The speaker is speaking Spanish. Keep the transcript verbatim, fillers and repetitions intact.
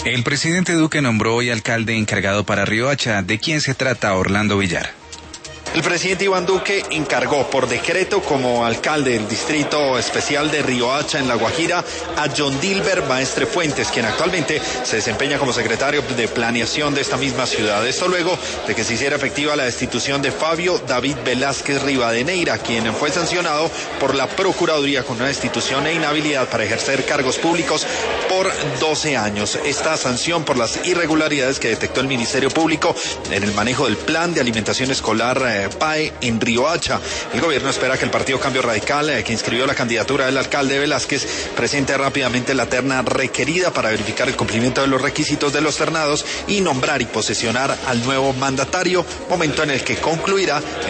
El presidente Duque nombró hoy alcalde encargado para Riohacha. ¿De quién se trata? Orlando Villar. El presidente Iván Duque encargó por decreto como alcalde del distrito especial de Riohacha en La Guajira a John Dilber Maestre Fuentes, quien actualmente se desempeña como secretario de planeación de esta misma ciudad. Esto luego de que se hiciera efectiva la destitución de Fabio David Velázquez Rivadeneira, quien fue sancionado por la Procuraduría con una destitución e inhabilidad para ejercer cargos públicos por doce años. Esta sanción por las irregularidades que detectó el Ministerio Público en el manejo del plan de alimentación escolar eh, P A E en Riohacha. El gobierno espera que el partido Cambio Radical, eh, que inscribió la candidatura del alcalde Velázquez, presente rápidamente la terna requerida para verificar el cumplimiento de los requisitos de los ternados y nombrar y posesionar al nuevo mandatario, momento en el que concluirá